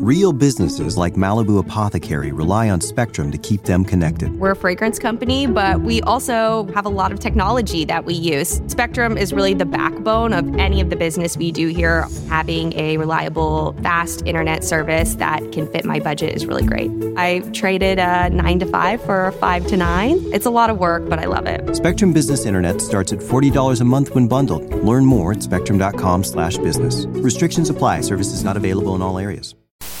Real businesses like Malibu Apothecary rely on Spectrum to keep them connected. We're a fragrance company, but we also have a lot of technology that we use. Spectrum is really the backbone of any of the business we do here. Having a reliable, fast internet service that can fit my budget is really great. I traded a 9 to 5 for a 5 to 9. It's a lot of work, but I love it. Spectrum Business Internet starts at $40 a month when bundled. Learn more at spectrum.com/business. Restrictions apply. Services not available in all areas.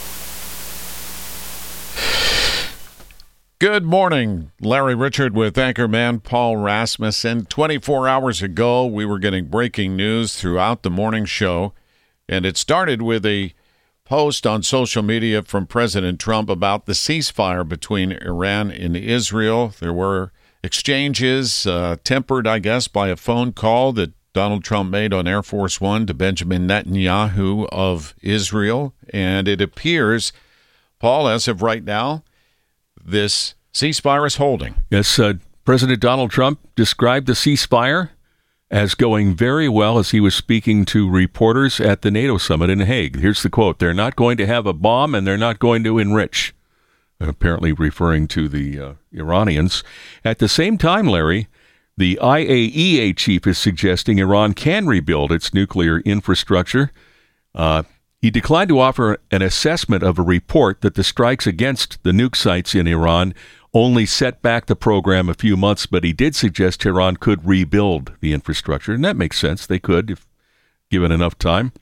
Good morning. Larry Richard with anchorman Paul Rasmussen. 24 hours ago, we were getting breaking news throughout the morning show, and it started with a post on social media from President Trump about the ceasefire between Iran and Israel. There were exchanges, tempered, I guess, by a phone call that Donald Trump made on Air Force One to Benjamin Netanyahu of Israel, and it appears, Paul, as of right now, this ceasefire is holding. Yes, President Donald Trump described the ceasefire as going very well as he was speaking to reporters at the NATO summit in Hague. Here's the quote: "They're not going to have a bomb and they're not going to enrich," apparently referring to the Iranians. At the same time, Larry, the IAEA chief is suggesting Iran can rebuild its nuclear infrastructure. He declined to offer an assessment of a report that the strikes against the nuke sites in Iran only set back the program a few months, but he did suggest Tehran could rebuild the infrastructure, and that makes sense. They could, if given enough time.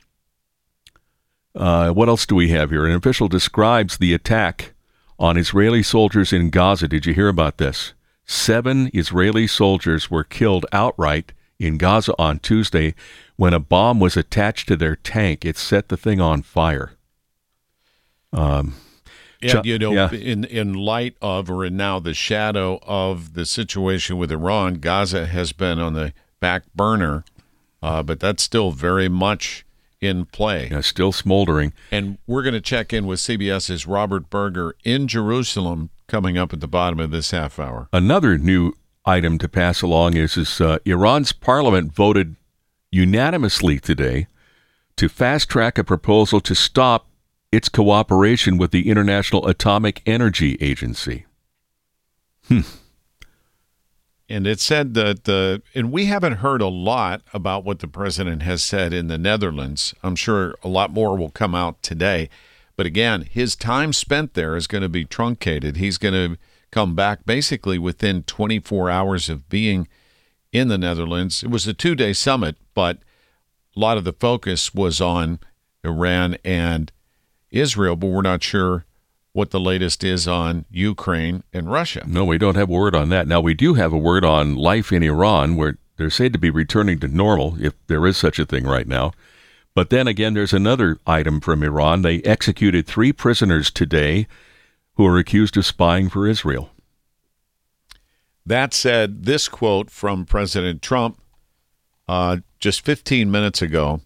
What else do we have here? An official describes the attack on Israeli soldiers in Gaza. Did you hear about this? 7 Israeli soldiers were killed outright in Gaza on Tuesday when a bomb was attached to their tank. It set the thing on fire. In light of, or in now the shadow of the situation with Iran, Gaza has been on the back burner, but that's still very much in play. Yeah, still smoldering. And we're going to check in with CBS's Robert Berger in Jerusalem coming up at the bottom of this half hour. Another new item to pass along is Iran's parliament voted unanimously today to fast-track a proposal to stop its cooperation with the International Atomic Energy Agency. And it said that, and we haven't heard a lot about what the president has said in the Netherlands. I'm sure a lot more will come out today. But again, his time spent there is going to be truncated. He's going to come back basically within 24 hours of being in the Netherlands. It was a 2-day summit, but a lot of the focus was on Iran and Israel, but we're not sure what the latest is on Ukraine and Russia. No, we don't have a word on that. Now, we do have a word on life in Iran, where they're said to be returning to normal, if there is such a thing right now. But then again, there's another item from Iran. They executed 3 prisoners today who are accused of spying for Israel. That said, this quote from President Trump just 15 minutes ago: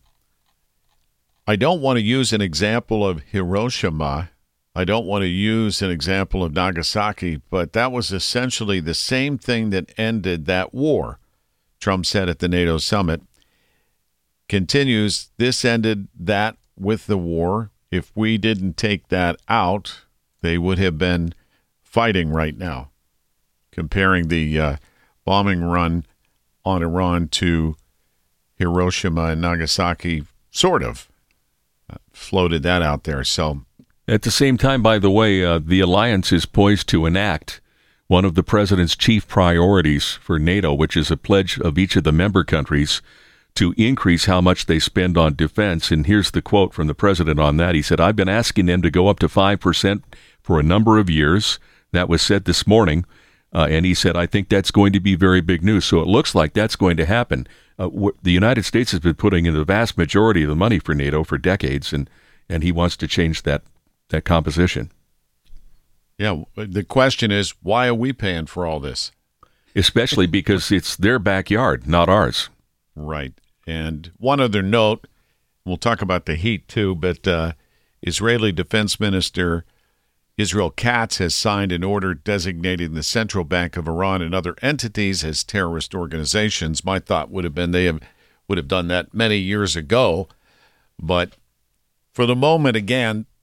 "I don't want to use an example of Hiroshima. I don't want to use an example of Nagasaki, but that was essentially the same thing that ended that war," Trump said at the NATO summit. Continues, "This ended that with the war. If we didn't take that out, they would have been fighting right now," comparing the bombing run on Iran to Hiroshima and Nagasaki, sort of. Floated that out there. So, at the same time, by the way, the alliance is poised to enact one of the president's chief priorities for NATO, which is a pledge of each of the member countries to increase how much they spend on defense. And here's the quote from the president on that. He said, "I've been asking them to go up to 5% for a number of years." That was said this morning. And he said, "I think that's going to be very big news." So it looks like that's going to happen. The United States has been putting in the vast majority of the money for NATO for decades, and he wants to change that composition. Yeah, the question is, why are we paying for all this? Especially because it's their backyard, not ours. Right. And one other note, we'll talk about the heat too, but Israeli Defense Minister Israel Katz has signed an order designating the Central Bank of Iran and other entities as terrorist organizations. My thought would have been would have done that many years ago. But for the moment, again,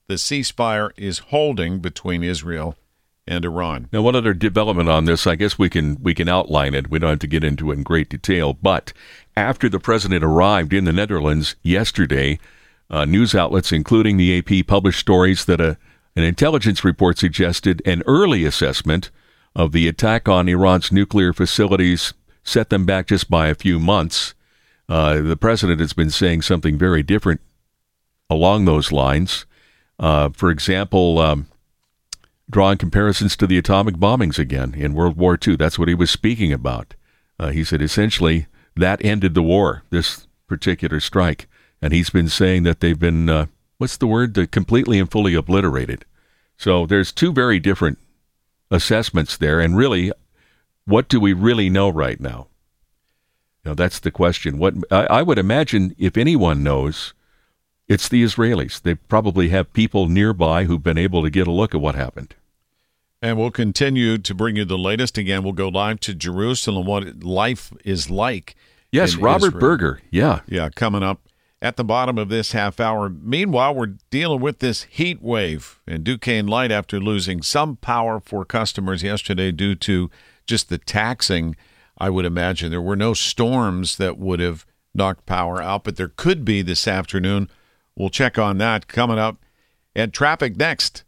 the ceasefire is holding between Israel and Iran. Now, one other development on this, I guess we can outline it. We don't have to get into it in great detail. But after the president arrived in the Netherlands yesterday, news outlets, including the AP, published stories that an intelligence report suggested an early assessment of the attack on Iran's nuclear facilities set them back just by a few months. The president has been saying something very different along those lines. For example, drawing comparisons to the atomic bombings again in World War II. That's what he was speaking about. He said essentially that ended the war, this particular strike. And he's been saying that they've been, completely and fully obliterated. So there's two very different assessments there. And really, what do we really know right now? That's the question. What I would imagine, if anyone knows, it's the Israelis. They probably have people nearby who've been able to get a look at what happened. And we'll continue to bring you the latest. Again, we'll go live to Jerusalem, what life is like. Yes, Robert Israel. Berger. Yeah, coming up at the bottom of this half hour. Meanwhile, we're dealing with this heat wave. And Duquesne Light, after losing some power for customers yesterday due to just the taxing, I would imagine there were no storms that would have knocked power out, but there could be this afternoon. We'll check on that coming up. And traffic next.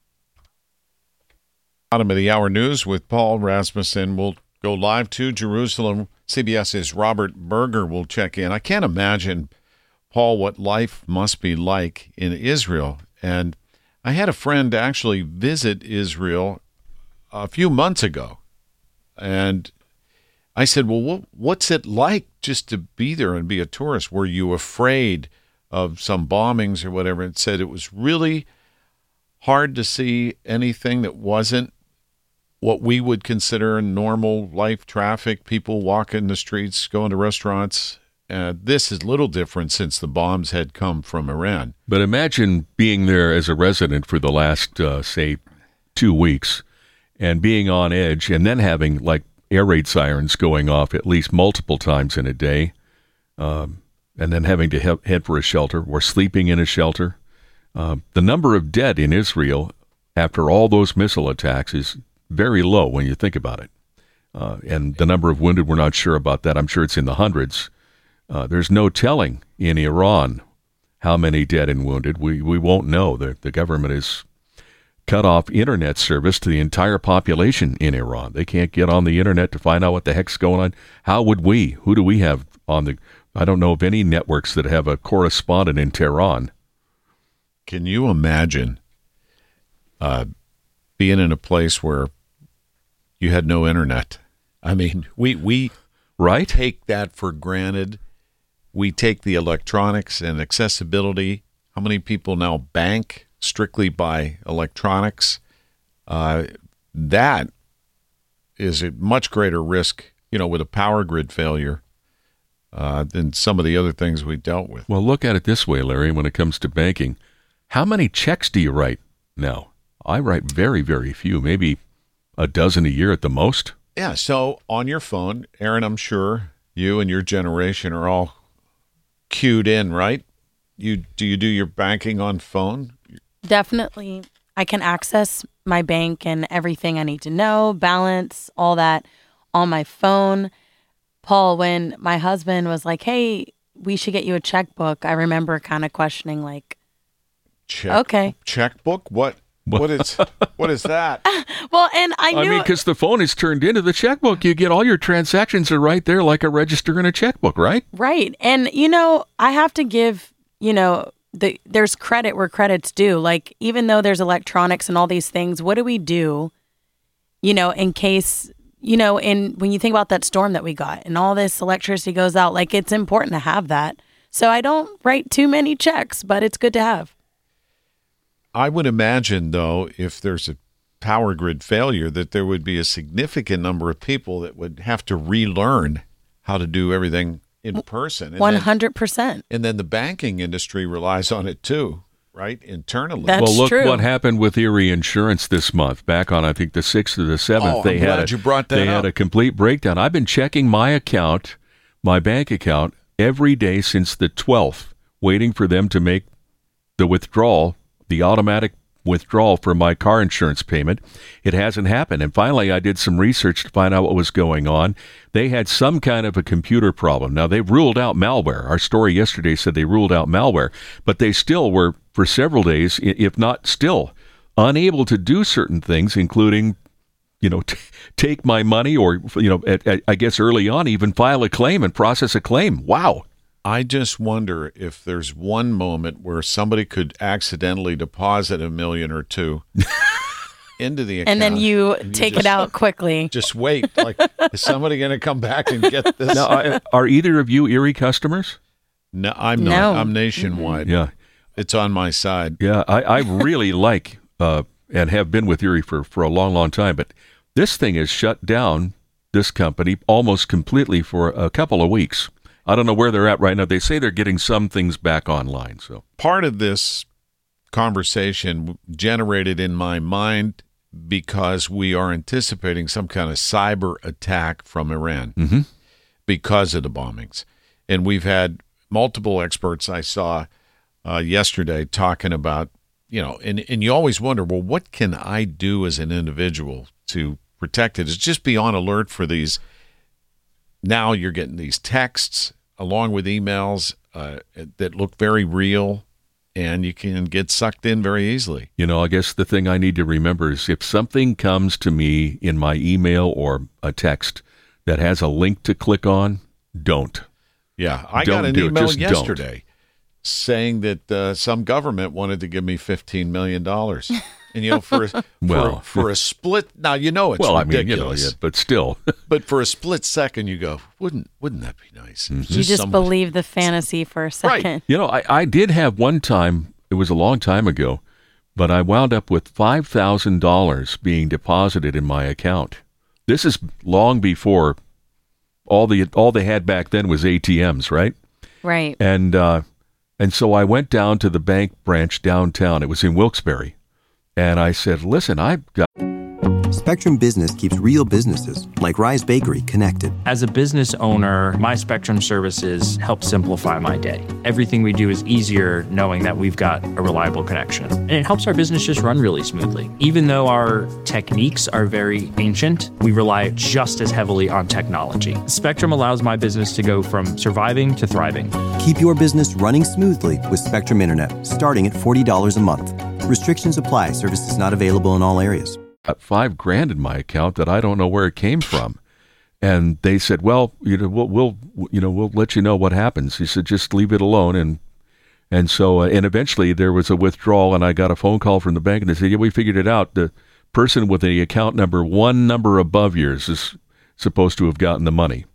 Bottom of the hour news with Paul Rasmussen. We'll go live to Jerusalem. CBS's Robert Berger will check in. I can't imagine, Paul, what life must be like in Israel. And I had a friend actually visit Israel a few months ago. And I said, well, what's it like just to be there and be a tourist? Were you afraid of some bombings or whatever? And said it was really hard to see anything that wasn't what we would consider normal life traffic, people walking the streets, going to restaurants. This is a little different since the bombs had come from Iran. But imagine being there as a resident for the last, say, 2 weeks and being on edge and then having like air raid sirens going off at least multiple times in a day, and then having to head for a shelter or sleeping in a shelter. The number of dead in Israel after all those missile attacks is very low when you think about it. And the number of wounded, we're not sure about that. I'm sure it's in the hundreds. There's no telling in Iran how many dead and wounded. We won't know. The government has cut off internet service to the entire population in Iran. They can't get on the internet to find out what the heck's going on. How would we? Who do we have on the... I don't know of any networks that have a correspondent in Tehran. Can you imagine being in a place where you had no internet? I mean, we right? take that for granted. We take the electronics and accessibility. How many people now bank strictly by electronics? That is a much greater risk, with a power grid failure than some of the other things we dealt with. Well, look at it this way, Larry, when it comes to banking. How many checks do you write now? I write very, very few, maybe a dozen a year at the most. Yeah, so on your phone, Aaron, I'm sure you and your generation are all cued in, right? Do you do your banking on phone? Definitely. I can access my bank and everything I need to know, balance, all that on my phone. Paul, when my husband was like, hey, we should get you a checkbook, I remember kind of questioning like, okay. Checkbook? What is that? Well, and I knew... because the phone is turned into the checkbook. You get all your transactions are right there like a register in a checkbook, right? Right. And, I have to give, there's credit where credit's due. Like, even though there's electronics and all these things, what do we do, in case, and when you think about that storm that we got and all this electricity goes out, like, it's important to have that. So I don't write too many checks, but it's good to have. I would imagine, though, if there's a power grid failure, that there would be a significant number of people that would have to relearn how to do everything in person. 100%. And then the banking industry relies on it, too, right, internally. That's well, look true. What happened with Erie Insurance this month. Back on, I think, the 6th or the 7th, I'm glad you brought that up. They had a complete breakdown. I've been checking my bank account, every day since the 12th, waiting for them to make the withdrawal, the automatic withdrawal for my car insurance payment. It hasn't happened. And finally, I did some research to find out what was going on. They had some kind of a computer problem. Now, they ruled out malware. Our story yesterday said they ruled out malware, but they still were, for several days, if not still, unable to do certain things, including, take my money or, I guess early on, even file a claim and process a claim. Wow. I just wonder if there's one moment where somebody could accidentally deposit $1 million or $2 million into the account. And then you take it out quickly. Just wait. Like, is somebody going to come back and get this? Now, are either of you Erie customers? No, I'm not. I'm nationwide. Yeah. It's on my side. Yeah, I really like and have been with Erie for a long, long time. But this thing has shut down, this company, almost completely for a couple of weeks. I don't know where they're at right now. They say they're getting some things back online. So part of this conversation generated in my mind because we are anticipating some kind of cyber attack from Iran because of the bombings. And we've had multiple experts I saw yesterday talking about, and you always wonder, well, what can I do as an individual to protect it? It's just be on alert for these. Now you're getting these texts along with emails that look very real, and you can get sucked in very easily. I guess the thing I need to remember is if something comes to me in my email or a text that has a link to click on, don't. Yeah, I got an email yesterday saying that some government wanted to give me $15 million. And, for a split, now, it's ridiculous. But still. But for a split second, you go, wouldn't that be nice? Mm-hmm. You just believe the fantasy for a second. Right. I did have one time, it was a long time ago, but I wound up with $5,000 being deposited in my account. This is long before all they had back then was ATMs, right? Right. And so I went down to the bank branch downtown. It was in Wilkes-Barre. And I said, listen, I've got... Spectrum Business keeps real businesses, like Rise Bakery, connected. As a business owner, my Spectrum services help simplify my day. Everything we do is easier knowing that we've got a reliable connection. And it helps our business just run really smoothly. Even though our techniques are very ancient, we rely just as heavily on technology. Spectrum allows my business to go from surviving to thriving. Keep your business running smoothly with Spectrum Internet, starting at $40 a month. Restrictions apply. Services not available in all areas. $5,000 in my account that I don't know where it came from. And they said, well, we'll let you know what happens. He said, just leave it alone. And so eventually there was a withdrawal, and I got a phone call from the bank, and they said, yeah, we figured it out. The person with the account number one number above yours is supposed to have gotten the money.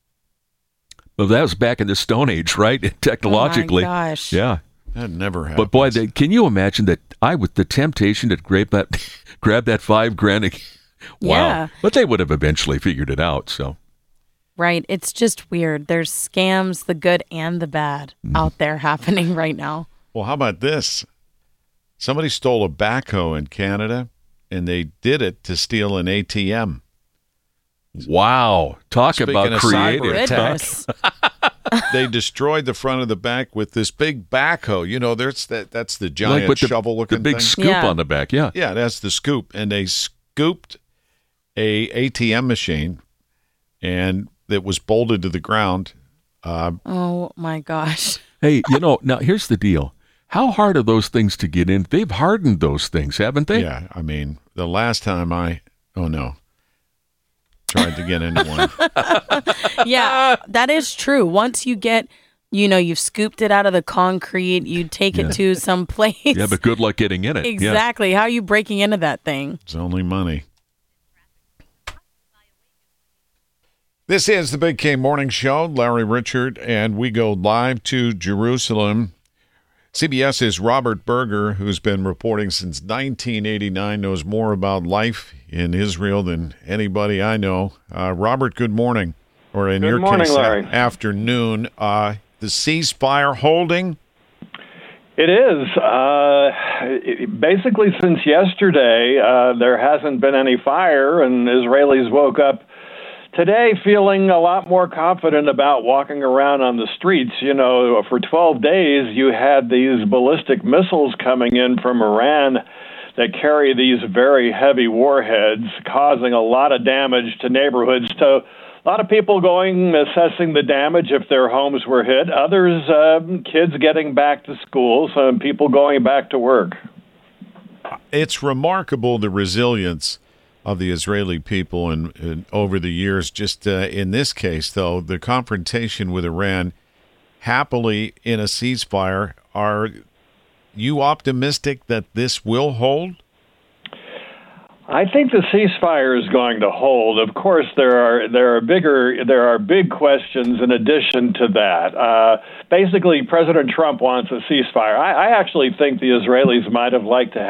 Well, that was back in the Stone Age, right? Technologically. Oh my gosh. Yeah. That never happened. But boy, can you imagine that with the temptation to grab that $5,000? Wow. Yeah. But they would have eventually figured it out. So. Right. It's just weird. There's scams, the good and the bad, out there happening right now. Well, how about this? Somebody stole a backhoe in Canada, and they did it to steal an ATM. Wow. Talk about creative. Goodness. They destroyed the front of the bank with this big backhoe. That's the giant with shovel-looking thing. The big scoop on the back, yeah. Yeah, that's the scoop. And they scooped a ATM machine, and it was bolted to the ground. Oh, my gosh. Hey, now here's the deal. How hard are those things to get in? They've hardened those things, haven't they? Yeah, I mean, the last time tried to get into one. Yeah, that is true. Once you get, you've scooped it out of the concrete, you take it to some place. Yeah, but good luck getting in it. Exactly. Yeah. How are you breaking into that thing? It's only money. This is the Big K Morning Show. Larry Richert, and we go live to Jerusalem. CBS's Robert Berger, who's been reporting since 1989, knows more about life in Israel than anybody I know. Robert, good morning. Or in your case, Larry. Afternoon. The ceasefire holding? It is. Basically, since yesterday, there hasn't been any fire, and Israelis woke up today feeling a lot more confident about walking around on the streets. You know, for 12 days, you had these ballistic missiles coming in from Iran that carry these very heavy warheads, causing a lot of damage to neighborhoods. So a lot of people going, assessing the damage if their homes were hit. Others, kids getting back to school, some people going back to work. It's remarkable, the resilience of the Israeli people and over the years. Just in this case, though, the confrontation with Iran, happily in a ceasefire. Are you optimistic that this will hold? I think the ceasefire is going to hold. Of course, there are big questions in addition to that. Basically, President Trump wants a ceasefire. I actually think the Israelis might have liked to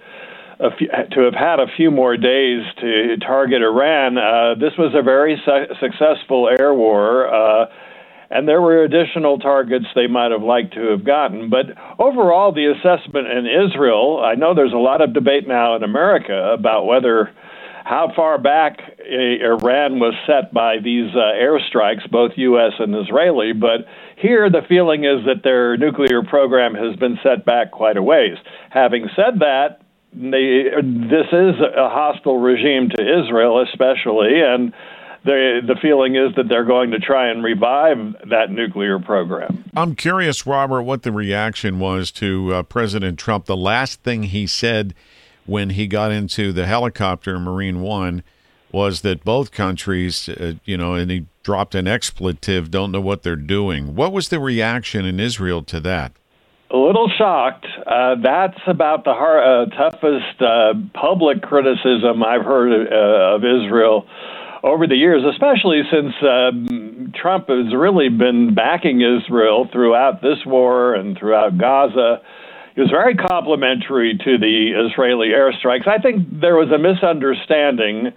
have had a few more days to target Iran. This was a very successful air war. And there were additional targets they might have liked to have gotten. But overall, the assessment in Israel, I know there's a lot of debate now in America about how far back Iran was set by these airstrikes, both U.S. and Israeli. But here, the feeling is that their nuclear program has been set back quite a ways. Having said that, this is a hostile regime to Israel, especially, and the feeling is that they're going to try and revive that nuclear program. I'm curious, Robert, what the reaction was to President Trump. The last thing he said when he got into the helicopter, Marine One, was that both countries, and he dropped an expletive, don't know what they're doing. What was the reaction in Israel to that? A little shocked. That's about the toughest public criticism I've heard of Israel over the years, especially since Trump has really been backing Israel throughout this war and throughout Gaza. He was very complimentary to the Israeli airstrikes. I think there was a misunderstanding.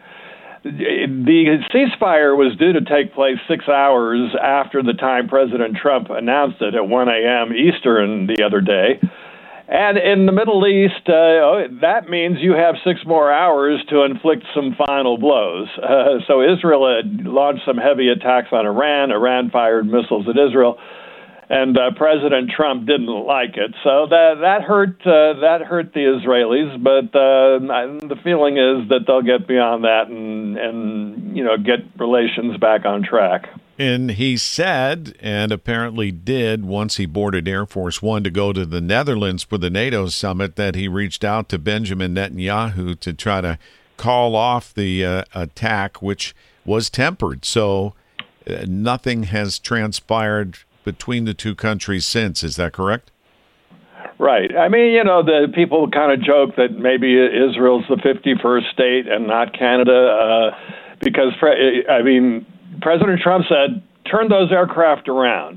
The ceasefire was due to take place 6 hours after the time President Trump announced it at 1 a.m. Eastern the other day. And in the Middle East, that means you have 6 more hours to inflict some final blows. So Israel had launched some heavy attacks on Iran. Iran fired missiles at Israel, and President Trump didn't like it. So that hurt the Israelis. But the feeling is that they'll get beyond that and get relations back on track. And he said, and apparently did, once he boarded Air Force One to go to the Netherlands for the NATO summit, that he reached out to Benjamin Netanyahu to try to call off the attack, which was tempered. So nothing has transpired between the two countries since. Is that correct? Right. I mean, the people kind of joke that maybe Israel's the 51st state and not Canada, because, President Trump said, turn those aircraft around.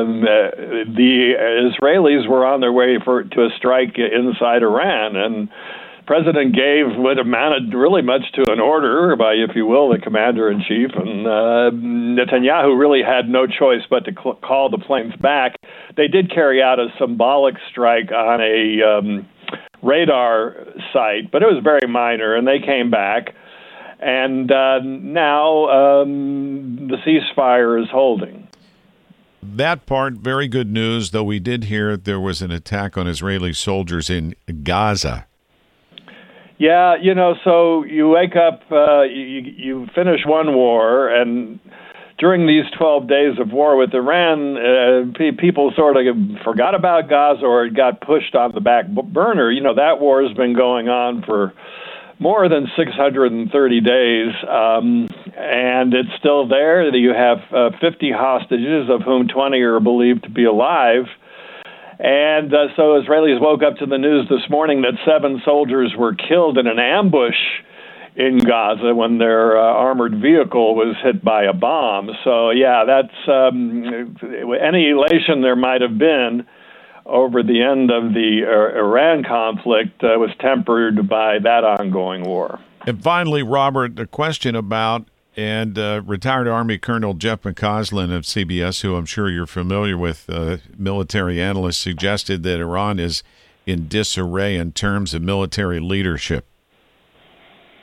The Israelis were on their way to a strike inside Iran, and the President gave what amounted really much to an order by, if you will, the commander-in-chief, and Netanyahu really had no choice but to call the planes back. They did carry out a symbolic strike on a radar site, but it was very minor, and they came back. And now the ceasefire is holding. That part, very good news, though we did hear there was an attack on Israeli soldiers in Gaza. Yeah, so you wake up, you finish one war, and during these 12 days of war with Iran, people sort of forgot about Gaza or it got pushed on the back burner. That war has been going on for more than 630 days, and it's still there. You have 50 hostages, of whom 20 are believed to be alive. And so Israelis woke up to the news this morning that 7 soldiers were killed in an ambush in Gaza when their armored vehicle was hit by a bomb. So, yeah, that's any elation there might have been over the end of the Iran conflict was tempered by that ongoing war. And finally, Robert, a question about, and retired Army Colonel Jeff McCausland of CBS, who I'm sure you're familiar with, military analyst, suggested that Iran is in disarray in terms of military leadership.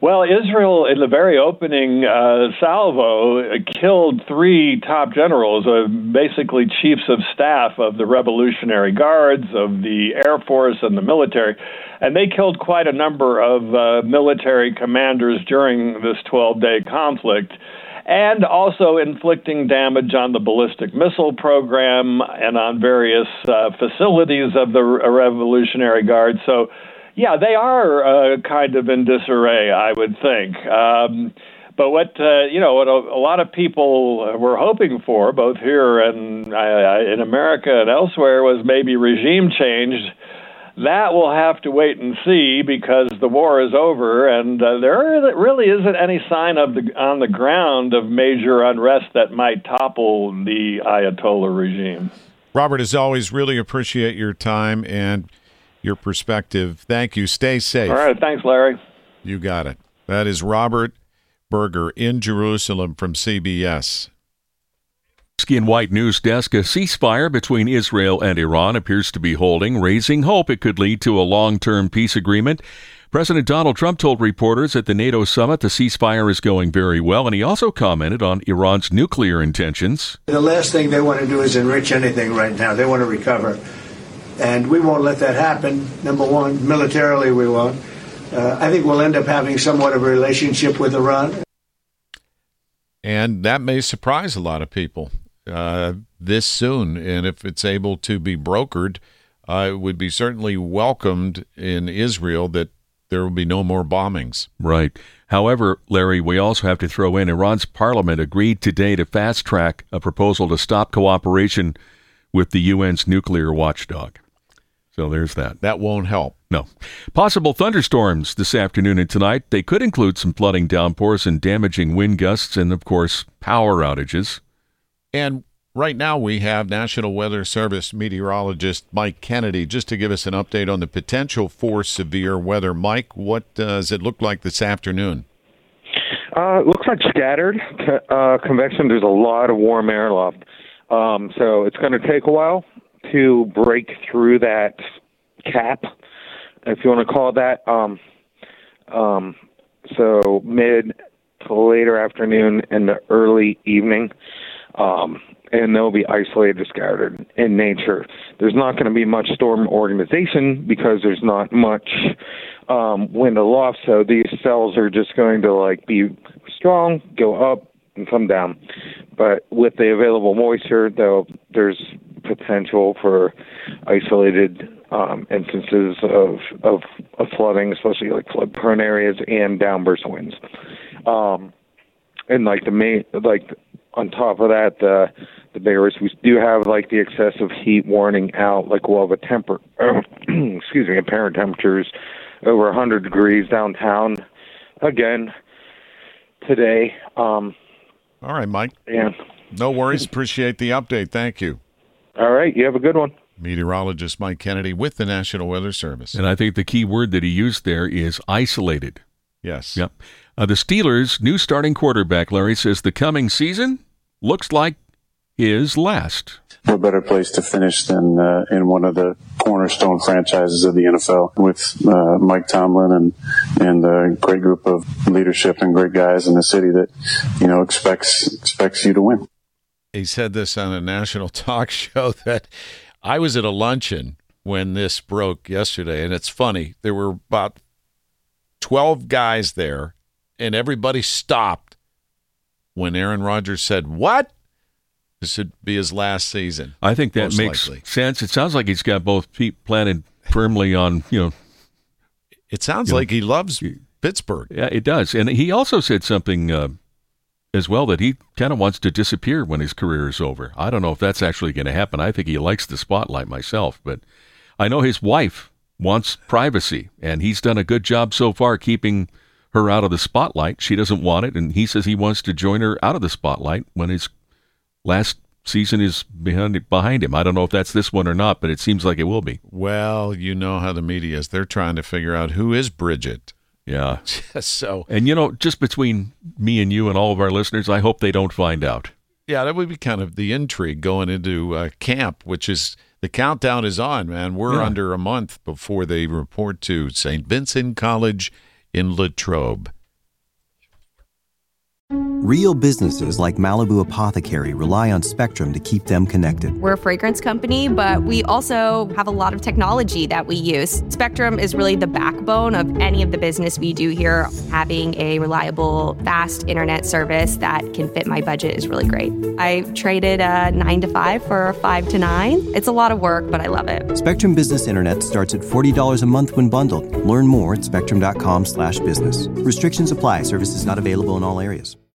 Well, Israel, in the very opening salvo, killed 3 top generals, basically chiefs of staff of the Revolutionary Guards, of the Air Force, and the military. And they killed quite a number of military commanders during this 12-day conflict, and also inflicting damage on the ballistic missile program and on various facilities of the Revolutionary Guard. So, yeah, they are kind of in disarray, I would think. But what what a lot of people were hoping for, both here and in America and elsewhere, was maybe regime change. That will have to wait and see, because the war is over, and there really isn't any sign on the ground of major unrest that might topple the Ayatollah regime. Robert, as always, really appreciate your time and your perspective. Thank you. Stay safe. All right. Thanks, Larry. You got it. That is Robert Berger in Jerusalem from CBS. Ski and White News Desk, a ceasefire between Israel and Iran appears to be holding, raising hope it could lead to a long-term peace agreement. President Donald Trump told reporters at the NATO summit the ceasefire is going very well, and he also commented on Iran's nuclear intentions. The last thing they want to do is enrich anything right now. They want to recover. And we won't let that happen. Number one, militarily we won't. I think we'll end up having somewhat of a relationship with Iran. And that may surprise a lot of people this soon. And if it's able to be brokered, it would be certainly welcomed in Israel that there will be no more bombings. Right. However, Larry, we also have to throw in Iran's parliament agreed today to fast-track a proposal to stop cooperation with the UN's nuclear watchdog. So there's that. That won't help. No. Possible thunderstorms this afternoon and tonight. They could include some flooding downpours and damaging wind gusts and, of course, power outages. And right now we have National Weather Service meteorologist Mike Kennedy just to give us an update on the potential for severe weather. Mike, what does it look like this afternoon? It looks like scattered convection. There's a lot of warm air aloft. So it's going to take a while to break through that cap, if you want to call it that. So mid to later afternoon and the early evening, and they'll be isolated or scattered in nature. There's not going to be much storm organization because there's not much wind aloft, so these cells are just going to be strong, go up, and come down. But with the available moisture, though, there's potential for isolated instances of flooding, especially flood-prone areas and downburst winds. And on top of that, the bigger risk, we do have the excessive heat warning out. We'll have apparent temperatures over 100 degrees downtown again today. All right, Mike. Yeah. No worries. Appreciate the update. Thank you. All right. You have a good one. Meteorologist Mike Kennedy with the National Weather Service. And I think the key word that he used there is isolated. Yes. Yep. The Steelers' new starting quarterback, Larry, says the coming season looks like his last. What better place to finish than in one of the cornerstone franchises of the NFL with Mike Tomlin and a great group of leadership and great guys in the city that, expects you to win. He said this on a national talk show that I was at a luncheon when this broke yesterday, and it's funny. There were about 12 guys there, and everybody stopped when Aaron Rodgers said, "What? This would be his last season." I think that makes sense. It sounds like he's got both feet planted firmly on, It sounds like he loves Pittsburgh. Yeah, it does. And he also said something as well, that he kind of wants to disappear when his career is over. I don't know if that's actually going to happen. I think he likes the spotlight myself, but I know his wife wants privacy, and he's done a good job so far keeping her out of the spotlight. She doesn't want it, and he says he wants to join her out of the spotlight when his last season is behind him. I don't know if that's this one or not, but it seems like it will be. Well, you know how the media is. They're trying to figure out who is Bridget. Yeah. So, and just between me and you and all of our listeners, I hope they don't find out. Yeah, that would be kind of the intrigue going into camp, which is the countdown is on, man. We're under a month before they report to St. Vincent College in Latrobe. Real businesses like Malibu Apothecary rely on Spectrum to keep them connected. We're a fragrance company, but we also have a lot of technology that we use. Spectrum is really the backbone of any of the business we do here. Having a reliable, fast internet service that can fit my budget is really great. I traded a 9 to 5 for a 5 to 9. It's a lot of work, but I love it. Spectrum Business Internet starts at $40 a month when bundled. Learn more at spectrum.com/business. Restrictions apply. Services not available in all areas.